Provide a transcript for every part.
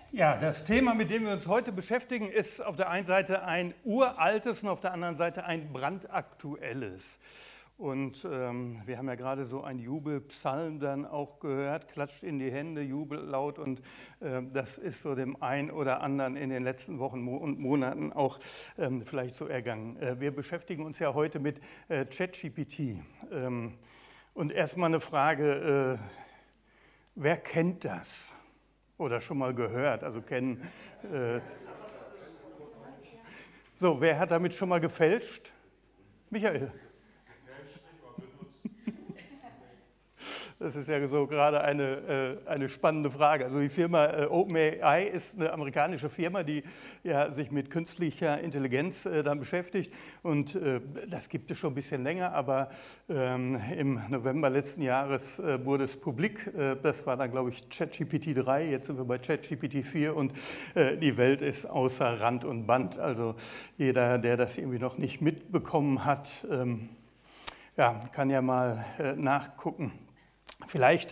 Ja, das Thema, mit dem wir uns heute beschäftigen, ist auf der einen Seite ein uraltes und auf der anderen Seite ein brandaktuelles. Und wir haben ja gerade so einen Jubelpsalm dann auch gehört, klatscht in die Hände, jubelt laut, und das ist so dem einen oder anderen in den letzten Wochen und Monaten auch vielleicht so ergangen. Wir beschäftigen uns ja heute mit ChatGPT. Und erstmal eine Frage, wer kennt das? Oder schon mal gehört, also kennen. So, wer hat damit schon mal gefälscht? Michael. Das ist ja so gerade eine spannende Frage. Also die Firma OpenAI ist eine amerikanische Firma, die ja sich mit künstlicher Intelligenz dann beschäftigt. Und das gibt es schon ein bisschen länger, aber im November letzten Jahres wurde es publik. Das war dann, glaube ich, ChatGPT 3, jetzt sind wir bei ChatGPT 4 und die Welt ist außer Rand und Band. Also jeder, der das irgendwie noch nicht mitbekommen hat, kann ja mal nachgucken. Vielleicht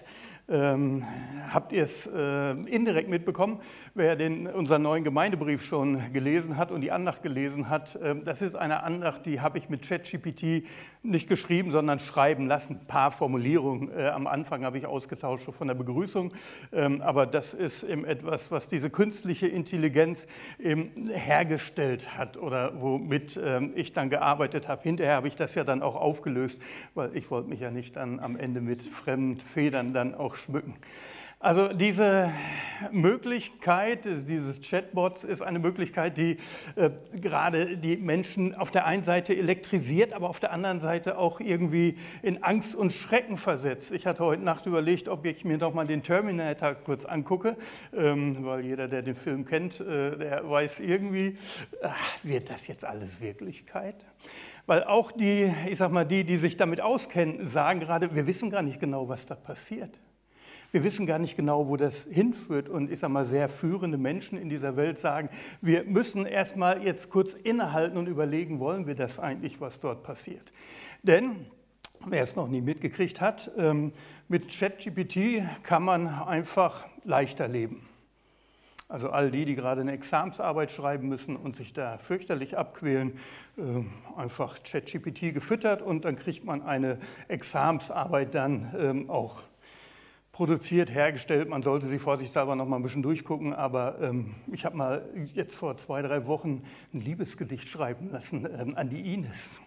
habt ihr es indirekt mitbekommen, wer unseren neuen Gemeindebrief schon gelesen hat und die Andacht gelesen hat. Das ist eine Andacht, die habe ich mit ChatGPT nicht geschrieben, sondern schreiben lassen. Ein paar Formulierungen am Anfang habe ich ausgetauscht von der Begrüßung. Aber das ist eben etwas, was diese künstliche Intelligenz eben hergestellt hat oder womit ich dann gearbeitet habe. Hinterher habe ich das ja dann auch aufgelöst, weil ich wollte mich ja nicht dann am Ende mit fremden Federn dann auch schmücken. Also diese Möglichkeit dieses Chatbots ist eine Möglichkeit, die gerade die Menschen auf der einen Seite elektrisiert, aber auf der anderen Seite auch irgendwie in Angst und Schrecken versetzt. Ich hatte heute Nacht überlegt, ob ich mir noch mal den Terminator kurz angucke, weil jeder, der den Film kennt, der weiß irgendwie, wird das jetzt alles Wirklichkeit? Weil auch die sich damit auskennen, sagen gerade, wir wissen gar nicht genau, was da passiert. Wir wissen gar nicht genau, wo das hinführt. Und sehr führende Menschen in dieser Welt sagen, wir müssen erst mal jetzt kurz innehalten und überlegen, wollen wir das eigentlich, was dort passiert? Denn, wer es noch nie mitgekriegt hat, mit ChatGPT kann man einfach leichter leben. Also all die gerade eine Examensarbeit schreiben müssen und sich da fürchterlich abquälen, einfach ChatGPT gefüttert und dann kriegt man eine Examensarbeit dann auch produziert, hergestellt. Man sollte sie vorsichtshalber noch mal ein bisschen durchgucken, aber ich habe mal jetzt vor 2-3 Wochen ein Liebesgedicht schreiben lassen an die Ines.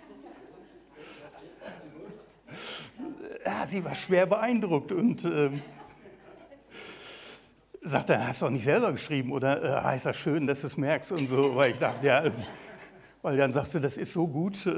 Ja, sie war schwer beeindruckt und sagte, hast du auch nicht selber geschrieben oder ist das schön, dass du es merkst und so, weil ich dachte, ja, weil dann sagst du, das ist so gut.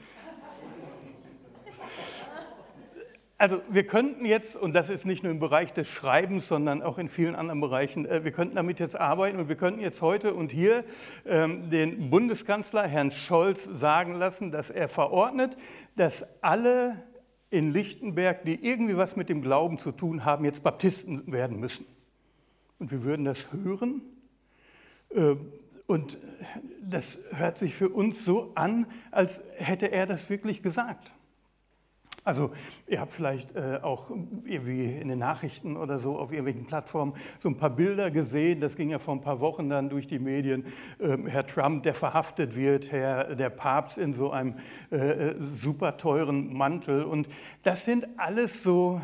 Also wir könnten jetzt, und das ist nicht nur im Bereich des Schreibens, sondern auch in vielen anderen Bereichen, wir könnten damit jetzt arbeiten und wir könnten jetzt heute und hier den Bundeskanzler, Herrn Scholz, sagen lassen, dass er verordnet, dass alle in Lichtenberg, die irgendwie was mit dem Glauben zu tun haben, jetzt Baptisten werden müssen. Und wir würden das hören und das hört sich für uns so an, als hätte er das wirklich gesagt. Also ihr habt vielleicht auch irgendwie in den Nachrichten oder so auf irgendwelchen Plattformen so ein paar Bilder gesehen, das ging ja vor ein paar Wochen dann durch die Medien, Herr Trump, der verhaftet wird, der Papst in so einem super teuren Mantel, und das sind alles so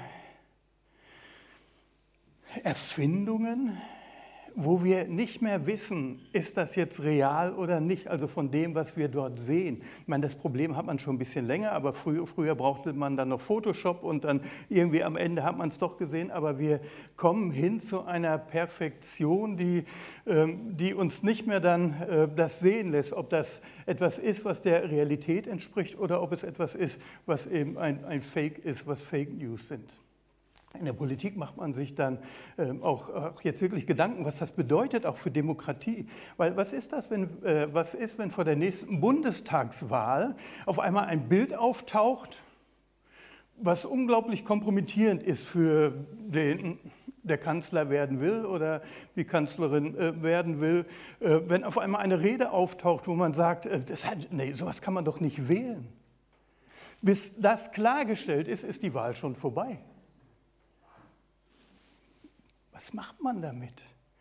Erfindungen, wo wir nicht mehr wissen, ist das jetzt real oder nicht, also von dem, was wir dort sehen. Ich meine, das Problem hat man schon ein bisschen länger, aber früher brauchte man dann noch Photoshop und dann irgendwie am Ende hat man es doch gesehen, aber wir kommen hin zu einer Perfektion, die uns nicht mehr dann das sehen lässt, ob das etwas ist, was der Realität entspricht oder ob es etwas ist, was eben ein Fake ist, was Fake News sind. In der Politik macht man sich dann auch jetzt wirklich Gedanken, was das bedeutet, auch für Demokratie. Weil was ist, wenn vor der nächsten Bundestagswahl auf einmal ein Bild auftaucht, was unglaublich kompromittierend ist für den, der Kanzler werden will oder die Kanzlerin werden will, wenn auf einmal eine Rede auftaucht, wo man sagt, sowas kann man doch nicht wählen. Bis das klargestellt ist, ist die Wahl schon vorbei. Was macht man damit?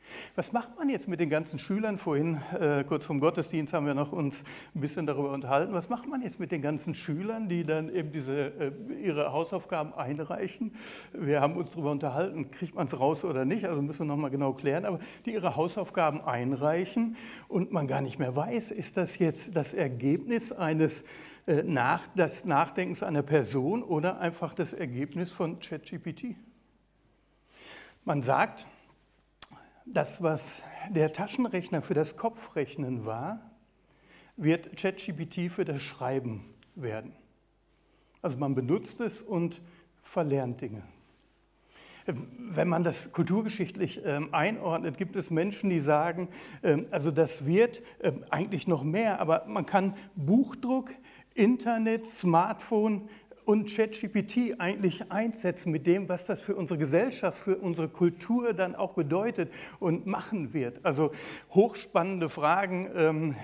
Was macht man jetzt mit den ganzen Schülern? Vorhin, kurz vorm Gottesdienst, haben wir noch uns ein bisschen darüber unterhalten. Was macht man jetzt mit den ganzen Schülern, die dann eben ihre Hausaufgaben einreichen? Wir haben uns darüber unterhalten, kriegt man es raus oder nicht, also müssen wir nochmal genau klären, aber die ihre Hausaufgaben einreichen und man gar nicht mehr weiß, ist das jetzt das Ergebnis des Nachdenkens einer Person oder einfach das Ergebnis von ChatGPT? Man sagt, das, was der Taschenrechner für das Kopfrechnen war, wird ChatGPT für das Schreiben werden. Also man benutzt es und verlernt Dinge. Wenn man das kulturgeschichtlich einordnet, gibt es Menschen, die sagen, also das wird eigentlich noch mehr, aber man kann Buchdruck, Internet, Smartphone und ChatGPT eigentlich einsetzen mit dem, was das für unsere Gesellschaft, für unsere Kultur dann auch bedeutet und machen wird. Also hochspannende Fragen.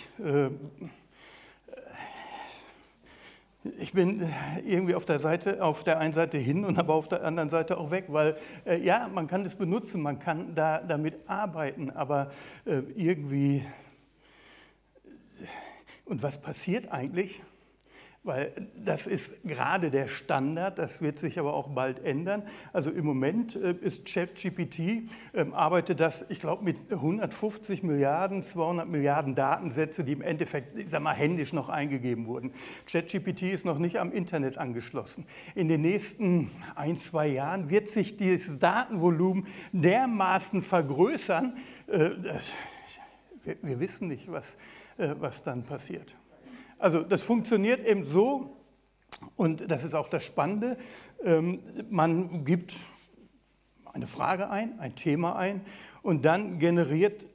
Ich bin irgendwie auf der einen Seite hin und aber auf der anderen Seite auch weg, weil ja, man kann es benutzen, man kann damit arbeiten, aber irgendwie, und was passiert eigentlich? Weil das ist gerade der Standard, das wird sich aber auch bald ändern. Also im Moment ist ChatGPT, arbeitet das, ich glaube, mit 150 Milliarden, 200 Milliarden Datensätze, die im Endeffekt, ich sag mal, händisch noch eingegeben wurden. ChatGPT ist noch nicht am Internet angeschlossen. In den nächsten 1-2 Jahren wird sich dieses Datenvolumen dermaßen vergrößern, wir wissen nicht, was dann passiert. Also das funktioniert eben so, und das ist auch das Spannende, man gibt eine Frage ein Thema ein und dann generiert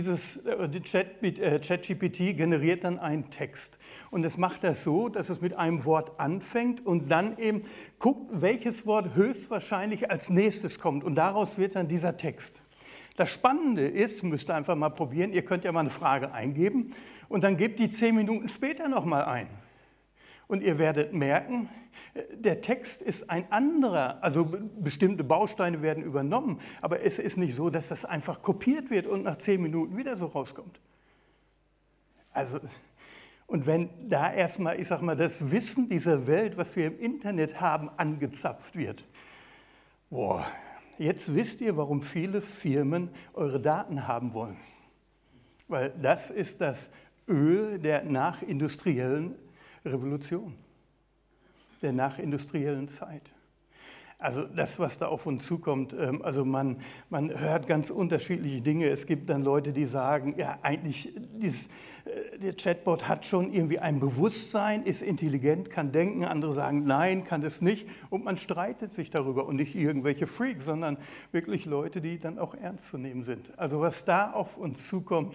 ChatGPT generiert dann einen Text. Und es macht das so, dass es mit einem Wort anfängt und dann eben guckt, welches Wort höchstwahrscheinlich als nächstes kommt und daraus wird dann dieser Text. Das Spannende ist, müsst ihr einfach mal probieren, ihr könnt ja mal eine Frage eingeben und dann gebt die 10 Minuten später nochmal ein. Und ihr werdet merken, der Text ist ein anderer, also bestimmte Bausteine werden übernommen, aber es ist nicht so, dass das einfach kopiert wird und nach 10 Minuten wieder so rauskommt. Also, und wenn da erstmal, ich sag mal, das Wissen dieser Welt, was wir im Internet haben, angezapft wird, boah, jetzt wisst ihr, warum viele Firmen eure Daten haben wollen. Weil das ist das Öl der nachindustriellen Revolution, der nachindustriellen Zeit. Also das, was da auf uns zukommt, also man hört ganz unterschiedliche Dinge. Es gibt dann Leute, die sagen, ja eigentlich, der Chatbot hat schon irgendwie ein Bewusstsein, ist intelligent, kann denken. Andere sagen, nein, kann es nicht. Und man streitet sich darüber und nicht irgendwelche Freaks, sondern wirklich Leute, die dann auch ernst zu nehmen sind. Also was da auf uns zukommt,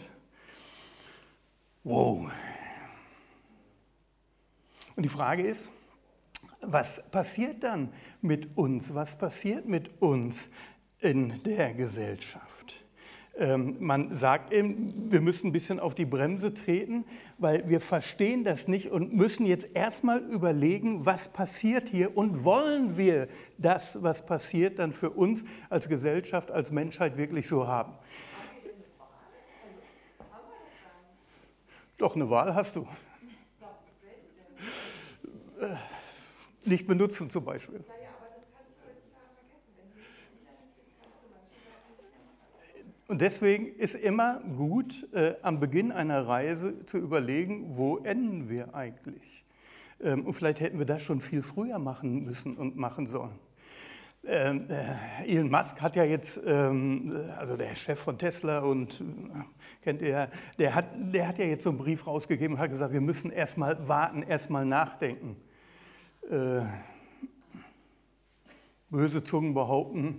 wow. Und die Frage ist, was passiert dann mit uns? Was passiert mit uns in der Gesellschaft? Man sagt eben, wir müssen ein bisschen auf die Bremse treten, weil wir verstehen das nicht und müssen jetzt erstmal überlegen, was passiert hier und wollen wir das, was passiert, dann für uns als Gesellschaft, als Menschheit wirklich so haben? Doch, eine Wahl hast du. Nicht benutzen zum Beispiel. Naja, aber das kannst du heutzutage vergessen. Wenn du nicht im Internet bist, kannst du manche Sachen nicht mehr machen. Und deswegen ist immer gut, am Beginn einer Reise zu überlegen, wo enden wir eigentlich? Und vielleicht hätten wir das schon viel früher machen müssen und machen sollen. Elon Musk hat ja jetzt, also der Chef von Tesla und kennt ihr, der hat ja jetzt so einen Brief rausgegeben und hat gesagt, wir müssen erstmal warten, erstmal nachdenken. Böse Zungen behaupten,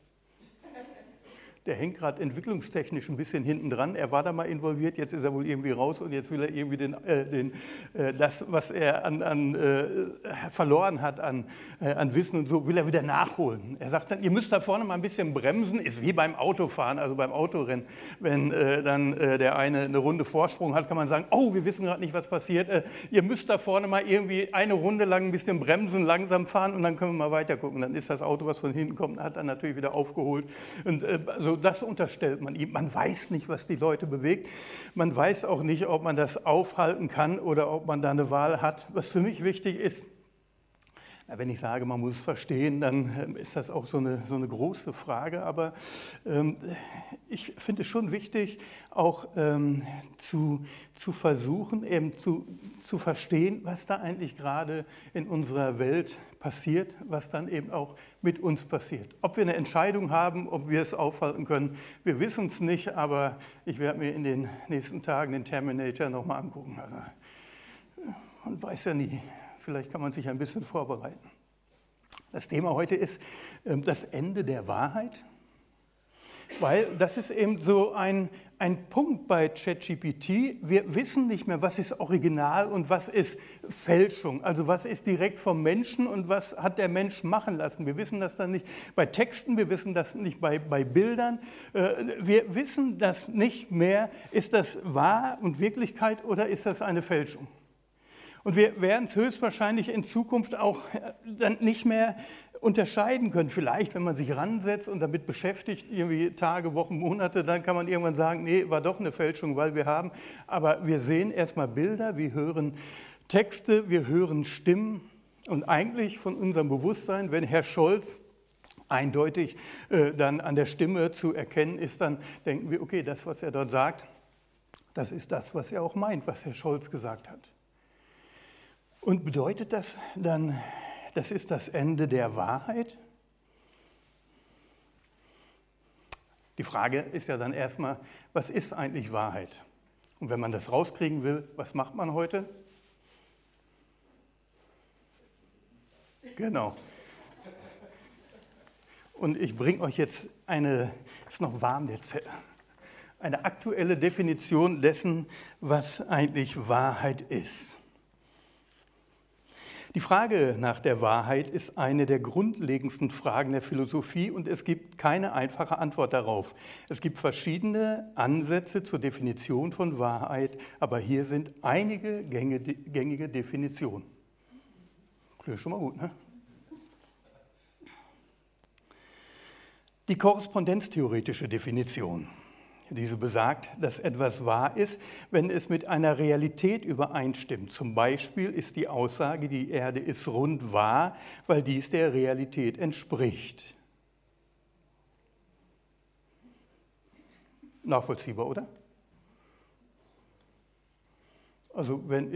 der hängt gerade entwicklungstechnisch ein bisschen hinten dran. Er war da mal involviert, jetzt ist er wohl irgendwie raus und jetzt will er irgendwie das, was er verloren hat an Wissen und so, will er wieder nachholen. Er sagt dann, ihr müsst da vorne mal ein bisschen bremsen, ist wie beim Autofahren, also beim Autorennen. Wenn dann der eine Runde Vorsprung hat, kann man sagen, oh, wir wissen gerade nicht, was passiert. Ihr müsst da vorne mal irgendwie eine Runde lang ein bisschen bremsen, langsam fahren und dann können wir mal weiter gucken. Dann ist das Auto, was von hinten kommt, hat dann natürlich wieder aufgeholt. Und also Also das unterstellt man ihm. Man weiß nicht, was die Leute bewegt. Man weiß auch nicht, ob man das aufhalten kann oder ob man da eine Wahl hat. Was für mich wichtig ist, wenn ich sage, man muss es verstehen, dann ist das auch so eine große Frage. Aber ich finde es schon wichtig, auch zu versuchen, eben zu verstehen, was da eigentlich gerade in unserer Welt passiert, was dann eben auch mit uns passiert. Ob wir eine Entscheidung haben, ob wir es aufhalten können, wir wissen es nicht, aber ich werde mir in den nächsten Tagen den Terminator nochmal angucken. Also, man weiß ja nie. Vielleicht kann man sich ein bisschen vorbereiten. Das Thema heute ist das Ende der Wahrheit, weil das ist eben so ein Punkt bei ChatGPT. Wir wissen nicht mehr, was ist Original und was ist Fälschung. Also was ist direkt vom Menschen und was hat der Mensch machen lassen. Wir wissen das dann nicht bei Texten, wir wissen das nicht bei Bildern. Wir wissen das nicht mehr, ist das wahr und Wirklichkeit oder ist das eine Fälschung. Und wir werden es höchstwahrscheinlich in Zukunft auch dann nicht mehr unterscheiden können. Vielleicht, wenn man sich ransetzt und damit beschäftigt, irgendwie Tage, Wochen, Monate, dann kann man irgendwann sagen, nee, war doch eine Fälschung, weil wir haben. Aber wir sehen erstmal Bilder, wir hören Texte, wir hören Stimmen. Und eigentlich von unserem Bewusstsein, wenn Herr Scholz eindeutig dann an der Stimme zu erkennen ist, dann denken wir, okay, das, was er dort sagt, das ist das, was er auch meint, was Herr Scholz gesagt hat. Und bedeutet das dann, das ist das Ende der Wahrheit? Die Frage ist ja dann erstmal, was ist eigentlich Wahrheit? Und wenn man das rauskriegen will, was macht man heute? Genau. Und ich bringe euch jetzt ist noch warm jetzt, eine aktuelle Definition dessen, was eigentlich Wahrheit ist. Die Frage nach der Wahrheit ist eine der grundlegendsten Fragen der Philosophie und es gibt keine einfache Antwort darauf. Es gibt verschiedene Ansätze zur Definition von Wahrheit, aber hier sind einige gängige Definitionen. Klingt schon mal gut, ne? Die korrespondenztheoretische Definition. Diese besagt, dass etwas wahr ist, wenn es mit einer Realität übereinstimmt. Zum Beispiel ist die Aussage, die Erde ist rund, wahr, weil dies der Realität entspricht. Nachvollziehbar, oder? Also wenn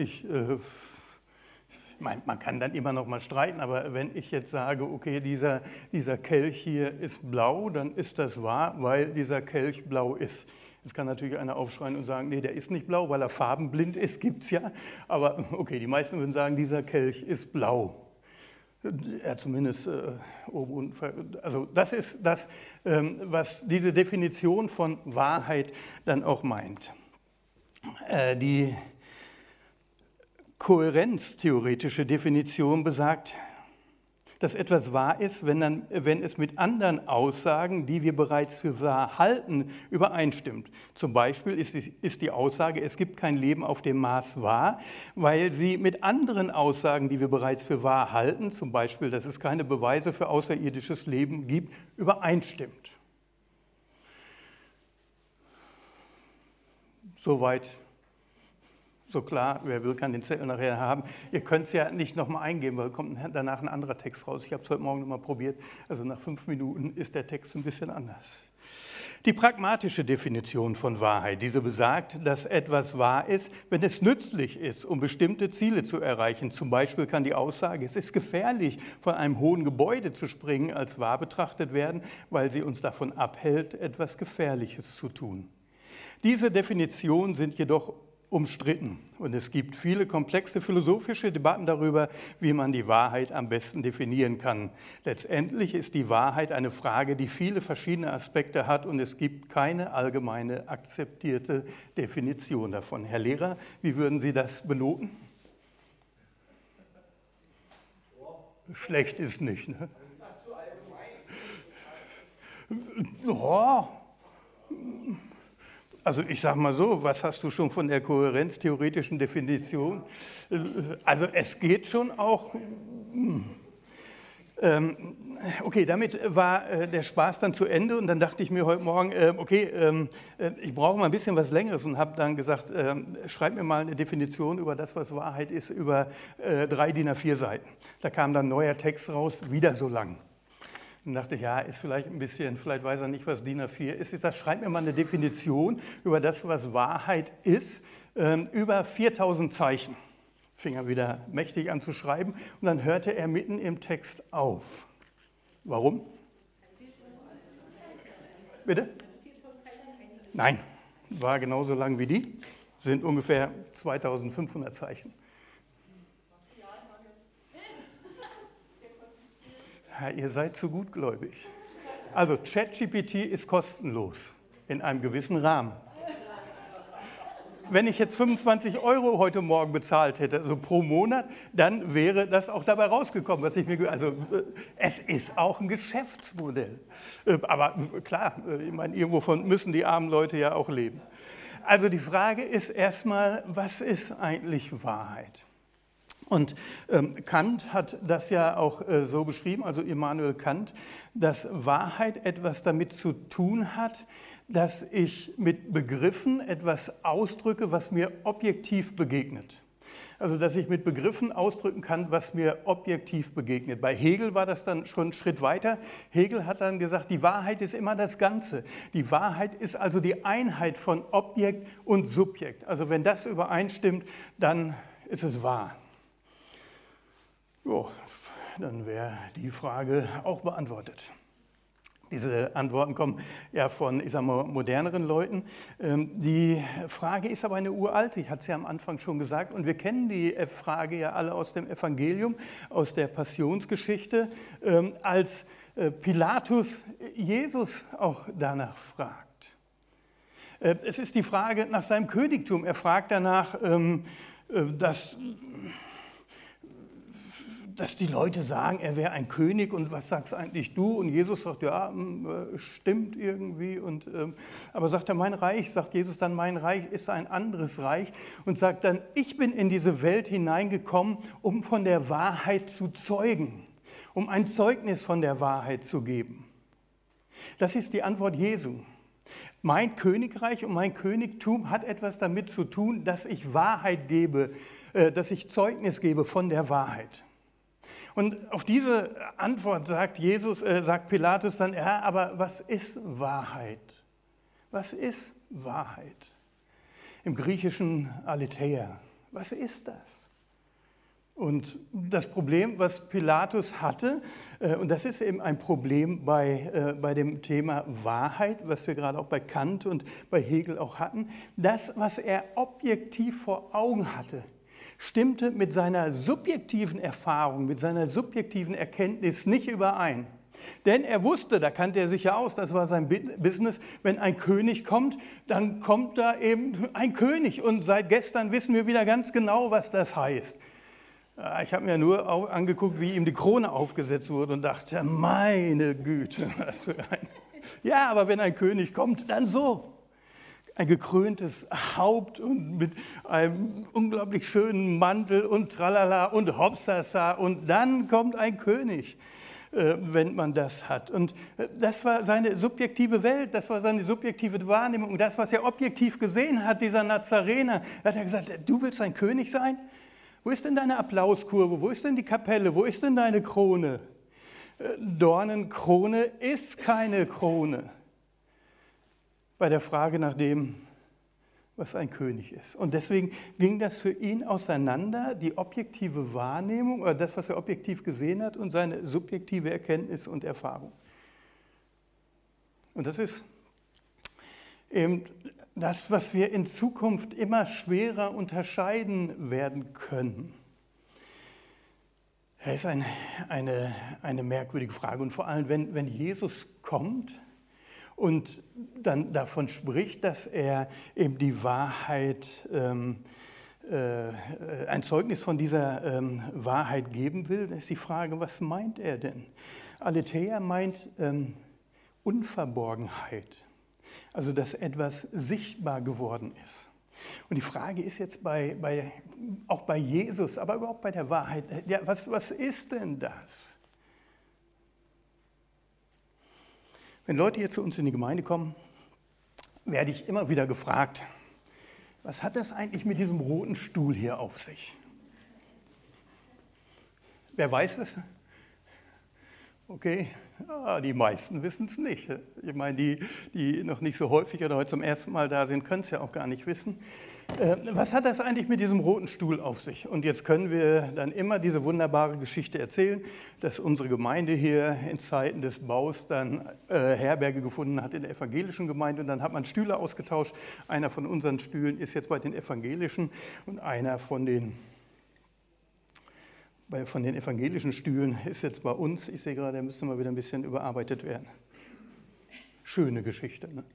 man kann dann immer noch mal streiten, aber wenn ich jetzt sage, okay, dieser Kelch hier ist blau, dann ist das wahr, weil dieser Kelch blau ist. Jetzt kann natürlich einer aufschreien und sagen, nee, der ist nicht blau, weil er farbenblind ist, gibt es ja. Aber okay, die meisten würden sagen, dieser Kelch ist blau. Ja, zumindest oben und also das ist das, was diese Definition von Wahrheit dann auch meint. Die kohärenztheoretische Definition besagt, dass etwas wahr ist, wenn es mit anderen Aussagen, die wir bereits für wahr halten, übereinstimmt. Zum Beispiel ist die Aussage, es gibt kein Leben auf dem Mars wahr, weil sie mit anderen Aussagen, die wir bereits für wahr halten, zum Beispiel, dass es keine Beweise für außerirdisches Leben gibt, übereinstimmt. Soweit. So klar, wer will, kann den Zettel nachher haben. Ihr könnt es ja nicht nochmal eingeben, weil kommt danach ein anderer Text raus. Ich habe es heute Morgen nochmal probiert. Also nach 5 Minuten ist der Text ein bisschen anders. Die pragmatische Definition von Wahrheit, diese besagt, dass etwas wahr ist, wenn es nützlich ist, um bestimmte Ziele zu erreichen. Zum Beispiel kann die Aussage, es ist gefährlich, von einem hohen Gebäude zu springen, als wahr betrachtet werden, weil sie uns davon abhält, etwas Gefährliches zu tun. Diese Definitionen sind jedoch umstritten und es gibt viele komplexe philosophische Debatten darüber, wie man die Wahrheit am besten definieren kann. Letztendlich ist die Wahrheit eine Frage, die viele verschiedene Aspekte hat und es gibt keine allgemeine akzeptierte Definition davon. Herr Lehrer, wie würden Sie das benoten? Schlecht ist nicht, ne? Ja. Also ich sage mal so, was hast du schon von der Okay, damit war der Spaß dann zu Ende und dann dachte ich mir heute Morgen, ich brauche mal ein bisschen was Längeres und habe dann gesagt, schreib mir mal eine Definition über das, was Wahrheit ist, über 3 DIN A4 Seiten. Da kam dann ein neuer Text raus, wieder so lang. Dann dachte ich, ja, ist vielleicht ein bisschen, vielleicht weiß er nicht, was DIN A4 ist. Ich sage, schreib mir mal eine Definition über das, was Wahrheit ist, über 4000 Zeichen. Fing er wieder mächtig an zu schreiben und dann hörte er mitten im Text auf. Warum? Bitte? Nein, war genauso lang wie die, sind ungefähr 2500 Zeichen. Ja, ihr seid zu gutgläubig. Also ChatGPT ist kostenlos in einem gewissen Rahmen. Wenn ich jetzt 25 € heute Morgen bezahlt hätte, also pro Monat, dann wäre das auch dabei rausgekommen, was ich mir, also es ist auch ein Geschäftsmodell. Aber klar, ich meine, irgendwo müssen die armen Leute ja auch leben. Also die Frage ist erstmal, was ist eigentlich Wahrheit? Und Kant hat das ja auch so beschrieben, also Immanuel Kant, dass Wahrheit etwas damit zu tun hat, dass ich mit Begriffen etwas ausdrücke, was mir objektiv begegnet. Also dass ich mit Begriffen ausdrücken kann, was mir objektiv begegnet. Bei Hegel war das dann schon einen Schritt weiter. Hegel hat dann gesagt, die Wahrheit ist immer das Ganze. Die Wahrheit ist also die Einheit von Objekt und Subjekt. Also wenn das übereinstimmt, dann ist es wahr. Jo, dann wäre die Frage auch beantwortet. Diese Antworten kommen ja von, ich sag mal, moderneren Leuten. Die Frage ist aber eine uralte, ich hatte es ja am Anfang schon gesagt, und wir kennen die Frage ja alle aus dem Evangelium, aus der Passionsgeschichte, als Pilatus Jesus auch danach fragt. Es ist die Frage nach seinem Königtum. Er fragt danach, dass die Leute sagen, er wäre ein König und was sagst eigentlich du? Und Jesus sagt, ja, stimmt irgendwie. Aber sagt er, mein Reich, sagt Jesus dann, mein Reich ist ein anderes Reich und sagt dann, ich bin in diese Welt hineingekommen, um von der Wahrheit zu zeugen, um ein Zeugnis von der Wahrheit zu geben. Das ist die Antwort Jesu. Mein Königreich und mein Königtum hat etwas damit zu tun, dass ich Wahrheit gebe, dass ich Zeugnis gebe von der Wahrheit. Und auf diese Antwort sagt Pilatus dann, ja, aber was ist Wahrheit? Was ist Wahrheit? Im Griechischen Aletheia. Was ist das? Und das Problem, was Pilatus hatte, und das ist eben ein Problem bei dem Thema Wahrheit, was wir gerade auch bei Kant und bei Hegel auch hatten, das, was er objektiv vor Augen hatte, stimmte mit seiner subjektiven Erfahrung, mit seiner subjektiven Erkenntnis nicht überein. Denn er wusste, da kannte er sich ja aus, das war sein Business, wenn ein König kommt, dann kommt da eben ein König. Und seit gestern wissen wir wieder ganz genau, was das heißt. Ich habe mir nur angeguckt, wie ihm die Krone aufgesetzt wurde und dachte, meine Güte, was für ein... Ja, aber wenn ein König kommt, dann so. Ein gekröntes Haupt und mit einem unglaublich schönen Mantel und tralala und hopsasa und dann kommt ein König, wenn man das hat. Und das war seine subjektive Welt, das war seine subjektive Wahrnehmung. Das, was er objektiv gesehen hat, dieser Nazarener, hat er gesagt, du willst ein König sein? Wo ist denn deine Applauskurve? Wo ist denn die Kapelle? Wo ist denn deine Krone? Dornenkrone ist keine Krone. Bei der Frage nach dem, was ein König ist. Und deswegen ging das für ihn auseinander, die objektive Wahrnehmung oder das, was er objektiv gesehen hat und seine subjektive Erkenntnis und Erfahrung. Und das ist eben das, was wir in Zukunft immer schwerer unterscheiden werden können. Das ist eine merkwürdige Frage. Und vor allem, wenn Jesus kommt, und dann davon spricht, dass er eben die Wahrheit, ein Zeugnis von dieser Wahrheit geben will, dann ist die Frage, was meint er denn? Aletheia meint Unverborgenheit, also dass etwas sichtbar geworden ist. Und die Frage ist jetzt auch bei Jesus, aber überhaupt bei der Wahrheit, ja, was ist denn das? Wenn Leute hier zu uns in die Gemeinde kommen, werde ich immer wieder gefragt, was hat das eigentlich mit diesem roten Stuhl hier auf sich? Wer weiß es? Okay, die meisten wissen es nicht. Ich meine, die noch nicht so häufig oder heute zum ersten Mal da sind, können es ja auch gar nicht wissen. Was hat das eigentlich mit diesem roten Stuhl auf sich? Und jetzt können wir dann immer diese wunderbare Geschichte erzählen, dass unsere Gemeinde hier in Zeiten des Baus dann Herberge gefunden hat in der evangelischen Gemeinde. Und dann hat man Stühle ausgetauscht. Einer von unseren Stühlen ist jetzt bei den evangelischen und einer von den evangelischen Stühlen ist jetzt bei uns. Ich sehe gerade, der müsste mal wieder ein bisschen überarbeitet werden. Schöne Geschichte, ne?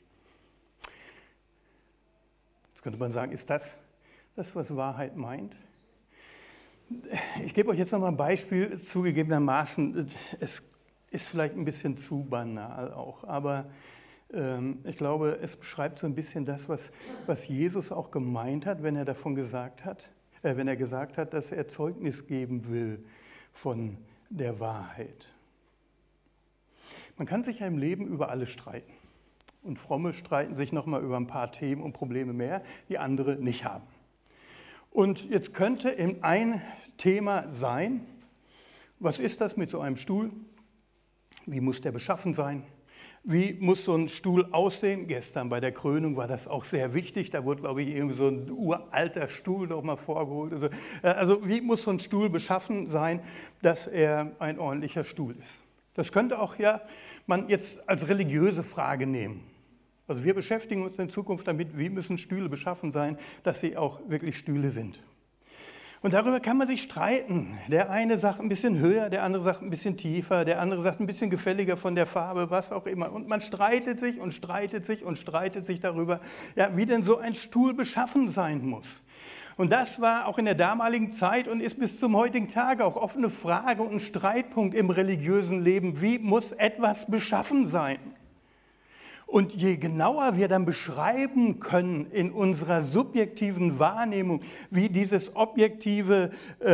Jetzt könnte man sagen, ist das, was Wahrheit meint? Ich gebe euch jetzt noch mal ein Beispiel, zugegebenermaßen. Es ist vielleicht ein bisschen zu banal auch, aber ich glaube, es beschreibt so ein bisschen das, was Jesus auch gemeint hat, wenn er gesagt hat, dass er Zeugnis geben will von der Wahrheit. Man kann sich ja im Leben über alles streiten. Und Fromme streiten sich nochmal über ein paar Themen und Probleme mehr, die andere nicht haben. Und jetzt könnte ein Thema sein, was ist das mit so einem Stuhl? Wie muss der beschaffen sein? Wie muss so ein Stuhl aussehen? Gestern bei der Krönung war das auch sehr wichtig. Da wurde, glaube ich, irgendwie so ein uralter Stuhl noch mal vorgeholt. Also wie muss so ein Stuhl beschaffen sein, dass er ein ordentlicher Stuhl ist? Das könnte auch man jetzt als religiöse Frage nehmen. Also wir beschäftigen uns in Zukunft damit, wie müssen Stühle beschaffen sein, dass sie auch wirklich Stühle sind. Und darüber kann man sich streiten. Der eine sagt ein bisschen höher, der andere sagt ein bisschen tiefer, der andere sagt ein bisschen gefälliger von der Farbe, was auch immer. Und man streitet sich und streitet sich und streitet sich darüber, wie denn so ein Stuhl beschaffen sein muss. Und das war auch in der damaligen Zeit und ist bis zum heutigen Tage auch offene Frage und ein Streitpunkt im religiösen Leben. Wie muss etwas beschaffen sein? Und je genauer wir dann beschreiben können in unserer subjektiven Wahrnehmung, wie dieser objektive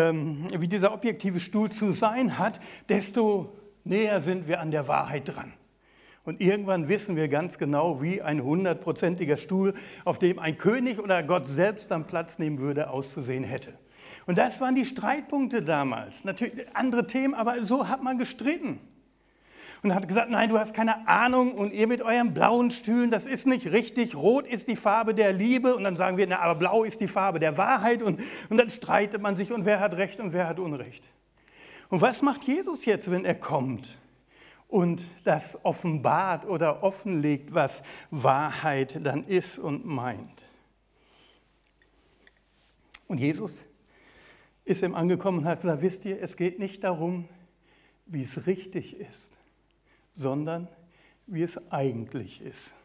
Stuhl zu sein hat, desto näher sind wir an der Wahrheit dran. Und irgendwann wissen wir ganz genau, wie ein 100%iger Stuhl, auf dem ein König oder Gott selbst dann Platz nehmen würde, auszusehen hätte. Und das waren die Streitpunkte damals. Natürlich andere Themen, aber so hat man gestritten. Und hat gesagt, nein, du hast keine Ahnung und ihr mit euren blauen Stühlen, das ist nicht richtig. Rot ist die Farbe der Liebe und dann sagen wir, aber blau ist die Farbe der Wahrheit und dann streitet man sich und wer hat Recht und wer hat Unrecht. Und was macht Jesus jetzt, wenn er kommt und das offenbart oder offenlegt, was Wahrheit dann ist und meint? Und Jesus ist ihm angekommen und hat gesagt, wisst ihr, es geht nicht darum, wie es richtig ist, sondern wie es eigentlich ist.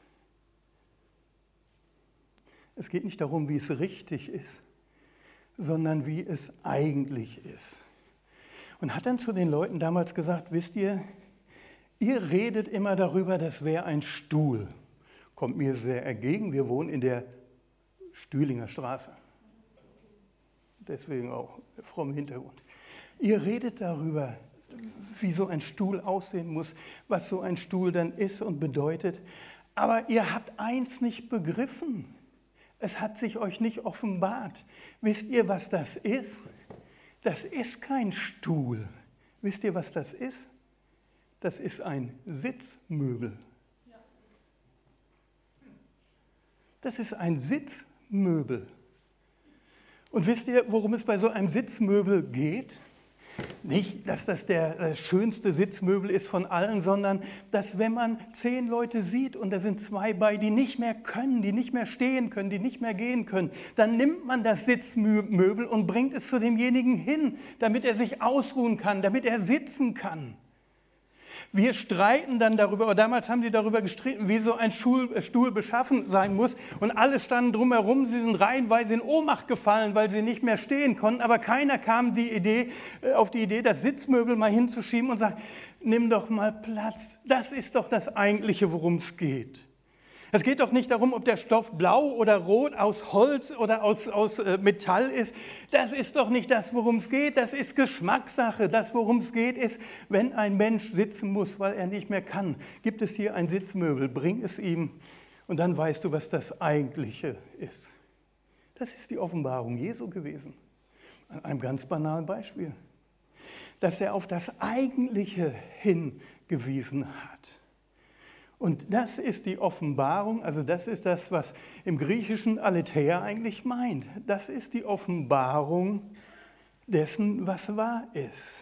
Es geht nicht darum, wie es richtig ist, sondern wie es eigentlich ist. Und hat dann zu den Leuten damals gesagt, wisst ihr, ihr redet immer darüber, das wäre ein Stuhl. Kommt mir sehr entgegen, wir wohnen in der Stühlinger Straße. Deswegen auch fromm Hintergrund. Ihr redet darüber, wie so ein Stuhl aussehen muss, was so ein Stuhl dann ist und bedeutet. Aber ihr habt eins nicht begriffen. Es hat sich euch nicht offenbart. Wisst ihr, was das ist? Das ist kein Stuhl. Wisst ihr, was das ist? Das ist ein Sitzmöbel. Das ist ein Sitzmöbel. Und wisst ihr, worum es bei so einem Sitzmöbel geht? Nicht, dass das das schönste Sitzmöbel ist von allen, sondern dass wenn man 10 Leute sieht und da sind 2 bei, die nicht mehr können, die nicht mehr stehen können, die nicht mehr gehen können, dann nimmt man das Sitzmöbel und bringt es zu demjenigen hin, damit er sich ausruhen kann, damit er sitzen kann. Wir streiten dann darüber, aber damals haben die darüber gestritten, wie so ein Stuhl beschaffen sein muss. Und alle standen drumherum, sie sind reihenweise in Ohnmacht gefallen, weil sie nicht mehr stehen konnten. Aber keiner kam auf die Idee, das Sitzmöbel mal hinzuschieben und sagt, nimm doch mal Platz. Das ist doch das Eigentliche, worum es geht. Es geht doch nicht darum, ob der Stoff blau oder rot, aus Holz oder aus Metall ist. Das ist doch nicht das, worum es geht. Das ist Geschmackssache. Das, worum es geht, ist, wenn ein Mensch sitzen muss, weil er nicht mehr kann, gibt es hier ein Sitzmöbel, bring es ihm und dann weißt du, was das Eigentliche ist. Das ist die Offenbarung Jesu gewesen. An einem ganz banalen Beispiel. Dass er auf das Eigentliche hingewiesen hat. Und das ist die Offenbarung, also das ist das, was im Griechischen Aletheia eigentlich meint. Das ist die Offenbarung dessen, was wahr ist.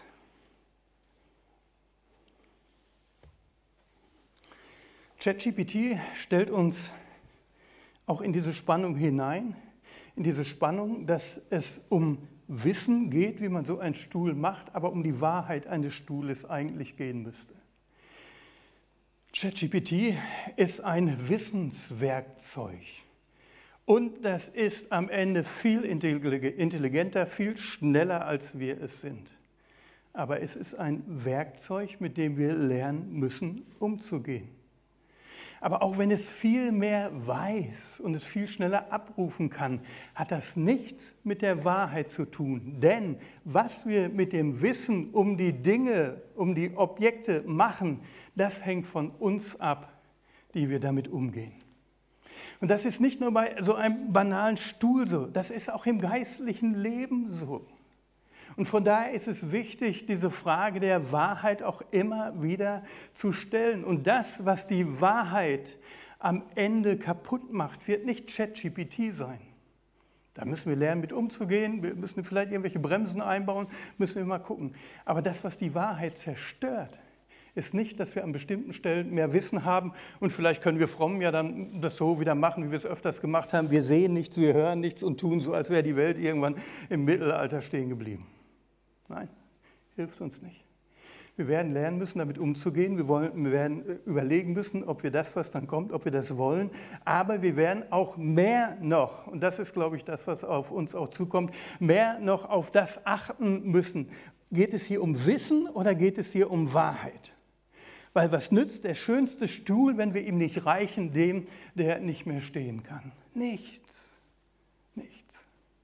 ChatGPT stellt uns auch in diese Spannung hinein, in diese Spannung, dass es um Wissen geht, wie man so einen Stuhl macht, aber um die Wahrheit eines Stuhles eigentlich gehen müsste. ChatGPT ist ein Wissenswerkzeug und das ist am Ende viel intelligenter, viel schneller, als wir es sind. Aber es ist ein Werkzeug, mit dem wir lernen müssen, umzugehen. Aber auch wenn es viel mehr weiß und es viel schneller abrufen kann, hat das nichts mit der Wahrheit zu tun. Denn was wir mit dem Wissen um die Dinge, um die Objekte machen, das hängt von uns ab, die wir damit umgehen. Und das ist nicht nur bei so einem banalen Stuhl so, das ist auch im geistlichen Leben so. Und von daher ist es wichtig, diese Frage der Wahrheit auch immer wieder zu stellen. Und das, was die Wahrheit am Ende kaputt macht, wird nicht ChatGPT sein. Da müssen wir lernen, mit umzugehen. Wir müssen vielleicht irgendwelche Bremsen einbauen, müssen wir mal gucken. Aber das, was die Wahrheit zerstört, ist nicht, dass wir an bestimmten Stellen mehr Wissen haben und vielleicht können wir fromm ja dann das so wieder machen, wie wir es öfters gemacht haben. Wir sehen nichts, wir hören nichts und tun so, als wäre die Welt irgendwann im Mittelalter stehen geblieben. Nein, hilft uns nicht. Wir werden lernen müssen, damit umzugehen. Wir werden überlegen müssen, ob wir das, was dann kommt, ob wir das wollen. Aber wir werden auch mehr noch, und das ist, glaube ich, das, was auf uns auch zukommt, mehr noch auf das achten müssen. Geht es hier um Wissen oder geht es hier um Wahrheit? Weil was nützt der schönste Stuhl, wenn wir ihm nicht reichen, dem, der nicht mehr stehen kann? Nichts. Nichts.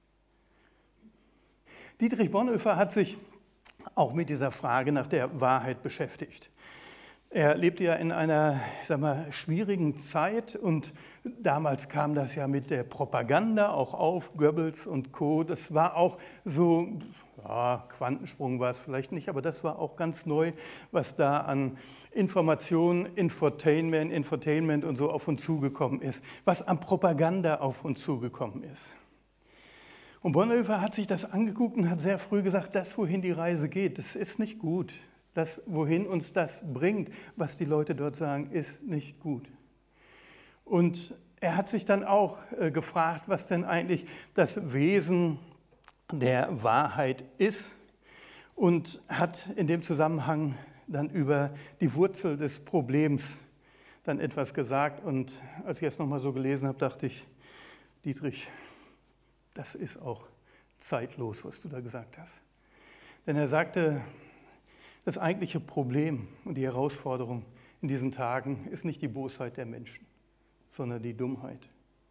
Dietrich Bonhoeffer hat sich auch mit dieser Frage nach der Wahrheit beschäftigt. Er lebte ja in einer, schwierigen Zeit und damals kam das ja mit der Propaganda auch auf, Goebbels und Co. Das war auch so, ja, Quantensprung war es vielleicht nicht, aber das war auch ganz neu, was da an Informationen, Infotainment und so auf uns zugekommen ist, was an Propaganda auf uns zugekommen ist. Und Bonhoeffer hat sich das angeguckt und hat sehr früh gesagt, das, wohin die Reise geht, das ist nicht gut. Das, wohin uns das bringt, was die Leute dort sagen, ist nicht gut. Und er hat sich dann auch gefragt, was denn eigentlich das Wesen der Wahrheit ist und hat in dem Zusammenhang dann über die Wurzel des Problems dann etwas gesagt. Und als ich es nochmal so gelesen habe, dachte ich, Dietrich, das ist auch zeitlos, was du da gesagt hast. Denn er sagte, das eigentliche Problem und die Herausforderung in diesen Tagen ist nicht die Bosheit der Menschen, sondern die Dummheit.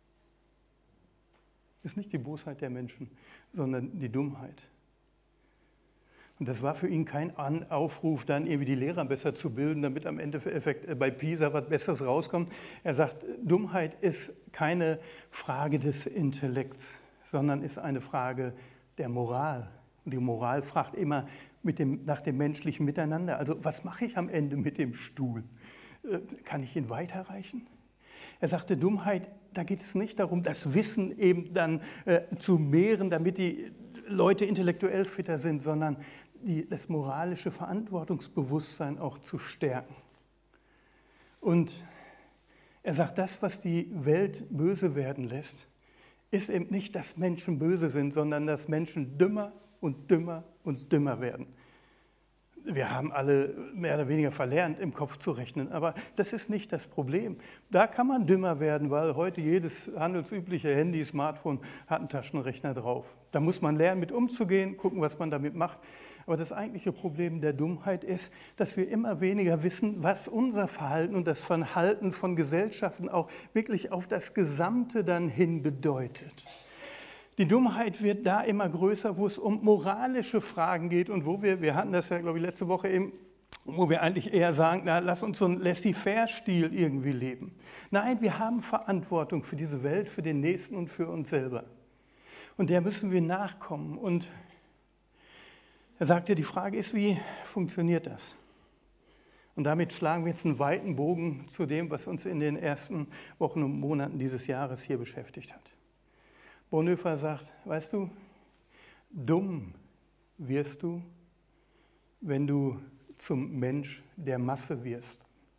Ist nicht die Bosheit der Menschen, sondern die Dummheit. Und das war für ihn kein Aufruf, dann irgendwie die Lehrer besser zu bilden, damit am Endeffekt bei PISA was Besseres rauskommt. Er sagt, Dummheit ist keine Frage des Intellekts, sondern ist eine Frage der Moral. Und die Moral fragt immer nach dem menschlichen Miteinander. Also was mache ich am Ende mit dem Stuhl? Kann ich ihn weiterreichen? Er sagte, Dummheit, da geht es nicht darum, das Wissen eben dann zu mehren, damit die Leute intellektuell fitter sind, sondern das moralische Verantwortungsbewusstsein auch zu stärken. Und er sagt, das, was die Welt böse werden lässt, ist eben nicht, dass Menschen böse sind, sondern dass Menschen dümmer und dümmer und dümmer werden. Wir haben alle mehr oder weniger verlernt, im Kopf zu rechnen, aber das ist nicht das Problem. Da kann man dümmer werden, weil heute jedes handelsübliche Handy, Smartphone hat einen Taschenrechner drauf. Da muss man lernen, mit umzugehen, gucken, was man damit macht. Aber das eigentliche Problem der Dummheit ist, dass wir immer weniger wissen, was unser Verhalten und das Verhalten von Gesellschaften auch wirklich auf das Gesamte dann hin bedeutet. Die Dummheit wird da immer größer, wo es um moralische Fragen geht und wo wir hatten das ja, glaube ich, letzte Woche eben, wo wir eigentlich eher sagen, na, lass uns so einen Laissez-faire-Stil irgendwie leben. Nein, wir haben Verantwortung für diese Welt, für den Nächsten und für uns selber. Und der müssen wir nachkommen. Und er sagte, die Frage ist, wie funktioniert das? Und damit schlagen wir jetzt einen weiten Bogen zu dem, was uns in den ersten Wochen und Monaten dieses Jahres hier beschäftigt hat. Bonhoeffer sagt, weißt du, dumm wirst du, wenn du zum Mensch der Masse wirst.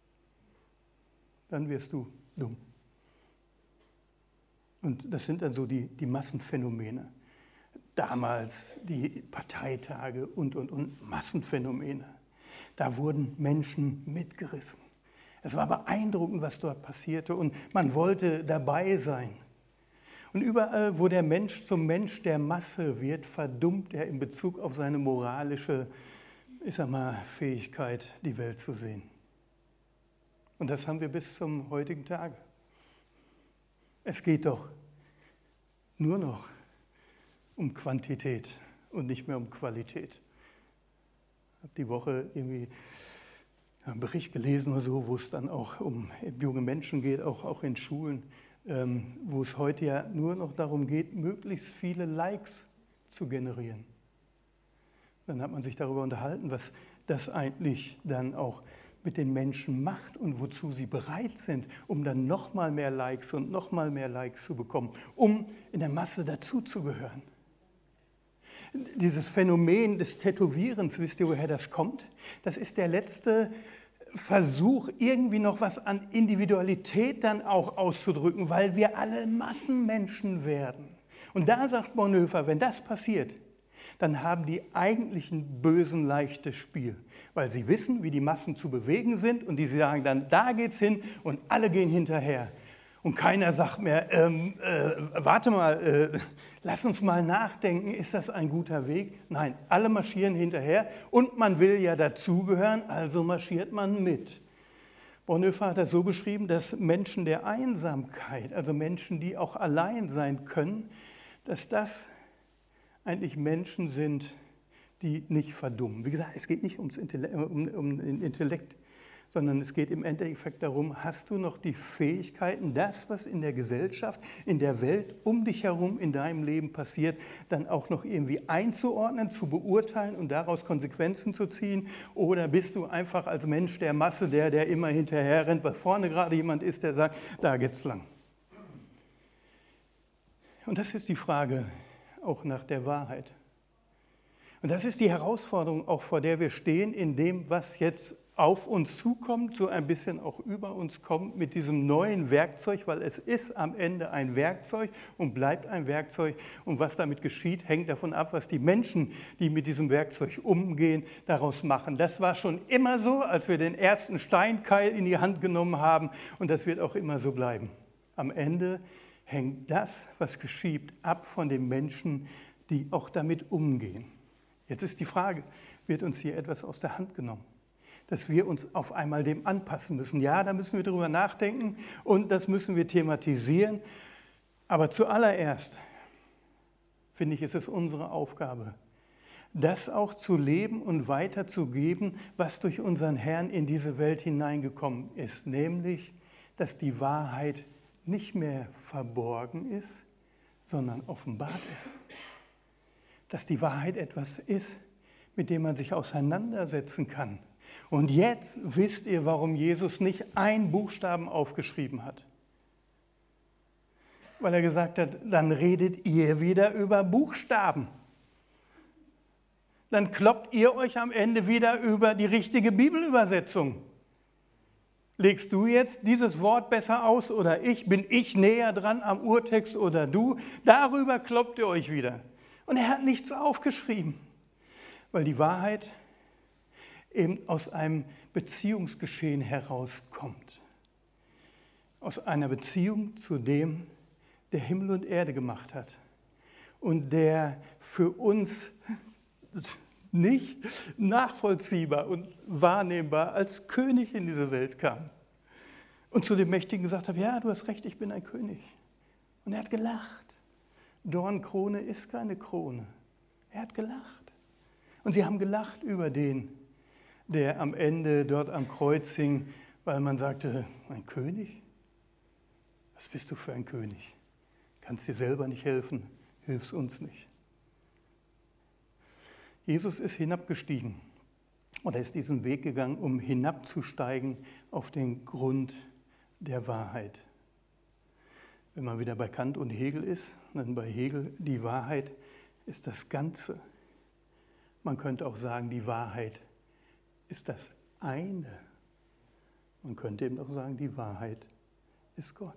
Dann wirst du dumm. Und das sind dann so die Massenphänomene. Damals die Parteitage und Massenphänomene. Da wurden Menschen mitgerissen. Es war beeindruckend, was dort passierte und man wollte dabei sein. Und überall, wo der Mensch zum Mensch der Masse wird, verdummt er in Bezug auf seine moralische, Fähigkeit, die Welt zu sehen. Und das haben wir bis zum heutigen Tage. Es geht doch nur noch um Quantität und nicht mehr um Qualität. Ich habe die Woche irgendwie einen Bericht gelesen oder so, wo es dann auch um junge Menschen geht, auch in Schulen, wo es heute ja nur noch darum geht, möglichst viele Likes zu generieren. Dann hat man sich darüber unterhalten, was das eigentlich dann auch mit den Menschen macht und wozu sie bereit sind, um dann noch mal mehr Likes und noch mal mehr Likes zu bekommen, um in der Masse dazuzugehören. Dieses Phänomen des Tätowierens, wisst ihr, woher das kommt? Das ist der letzte Versuch, irgendwie noch was an Individualität dann auch auszudrücken, weil wir alle Massenmenschen werden. Und da sagt Bonhoeffer, wenn das passiert, dann haben die eigentlichen Bösen leichtes Spiel, weil sie wissen, wie die Massen zu bewegen sind und die sagen dann, da geht's hin und alle gehen hinterher. Und keiner sagt mehr, warte mal, lass uns mal nachdenken, ist das ein guter Weg? Nein, alle marschieren hinterher und man will ja dazugehören, also marschiert man mit. Bonhoeffer hat das so beschrieben, dass Menschen der Einsamkeit, also Menschen, die auch allein sein können, dass das eigentlich Menschen sind, die nicht verdummen. Wie gesagt, es geht nicht um den Intellekt, sondern es geht im Endeffekt darum, hast du noch die Fähigkeiten, das, was in der Gesellschaft, in der Welt, um dich herum, in deinem Leben passiert, dann auch noch irgendwie einzuordnen, zu beurteilen und daraus Konsequenzen zu ziehen? Oder bist du einfach als Mensch der Masse, der immer hinterher rennt, weil vorne gerade jemand ist, der sagt, da geht's lang. Und das ist die Frage auch nach der Wahrheit. Und das ist die Herausforderung, auch vor der wir stehen, in dem, was jetzt auf uns zukommt, so ein bisschen auch über uns kommt mit diesem neuen Werkzeug, weil es ist am Ende ein Werkzeug und bleibt ein Werkzeug. Und was damit geschieht, hängt davon ab, was die Menschen, die mit diesem Werkzeug umgehen, daraus machen. Das war schon immer so, als wir den ersten Steinkeil in die Hand genommen haben und das wird auch immer so bleiben. Am Ende hängt das, was geschieht, ab von den Menschen, die auch damit umgehen. Jetzt ist die Frage, wird uns hier etwas aus der Hand genommen? Dass wir uns auf einmal dem anpassen müssen. Ja, da müssen wir drüber nachdenken und das müssen wir thematisieren. Aber zuallererst, finde ich, ist es unsere Aufgabe, das auch zu leben und weiterzugeben, was durch unseren Herrn in diese Welt hineingekommen ist. Nämlich, dass die Wahrheit nicht mehr verborgen ist, sondern offenbart ist. Dass die Wahrheit etwas ist, mit dem man sich auseinandersetzen kann. Und jetzt wisst ihr, warum Jesus nicht einen Buchstaben aufgeschrieben hat. Weil er gesagt hat, dann redet ihr wieder über Buchstaben. Dann kloppt ihr euch am Ende wieder über die richtige Bibelübersetzung. Legst du jetzt dieses Wort besser aus oder ich? Bin ich näher dran am Urtext oder du? Darüber kloppt ihr euch wieder. Und er hat nichts aufgeschrieben, weil die Wahrheit eben aus einem Beziehungsgeschehen herauskommt. Aus einer Beziehung zu dem, der Himmel und Erde gemacht hat und der für uns nicht nachvollziehbar und wahrnehmbar als König in diese Welt kam. Und zu dem Mächtigen gesagt habe, ja, du hast recht, ich bin ein König. Und er hat gelacht. Dornkrone ist keine Krone. Er hat gelacht. Und sie haben gelacht über den, der am Ende dort am Kreuz hing, weil man sagte, ein König? Was bist du für ein König? Kannst dir selber nicht helfen, hilfst uns nicht. Jesus ist hinabgestiegen oder ist diesen Weg gegangen, um hinabzusteigen auf den Grund der Wahrheit. Wenn man wieder bei Kant und Hegel ist, dann bei Hegel, die Wahrheit ist das Ganze. Man könnte auch sagen, die Wahrheit ist das eine. Man könnte eben auch sagen, die Wahrheit ist Gott.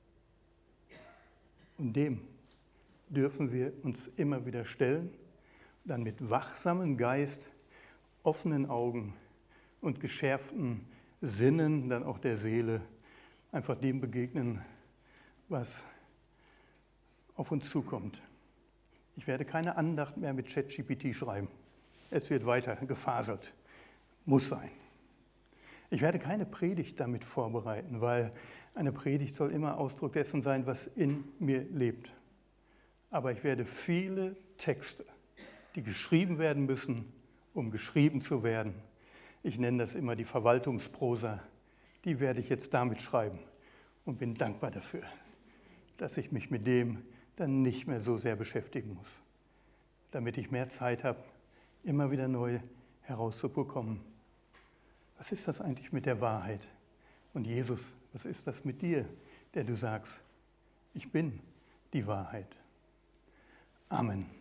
Und dem dürfen wir uns immer wieder stellen, dann mit wachsamem Geist, offenen Augen und geschärften Sinnen, dann auch der Seele, einfach dem begegnen, was auf uns zukommt. Ich werde keine Andacht mehr mit ChatGPT schreiben. Es wird weiter gefaselt. Muss sein. Ich werde keine Predigt damit vorbereiten, weil eine Predigt soll immer Ausdruck dessen sein, was in mir lebt. Aber ich werde viele Texte, die geschrieben werden müssen, um geschrieben zu werden. Ich nenne das immer die Verwaltungsprosa. Die werde ich jetzt damit schreiben und bin dankbar dafür, dass ich mich mit dem dann nicht mehr so sehr beschäftigen muss, damit ich mehr Zeit habe, immer wieder neu herauszubekommen. Was ist das eigentlich mit der Wahrheit? Und Jesus, was ist das mit dir, der du sagst, ich bin die Wahrheit? Amen.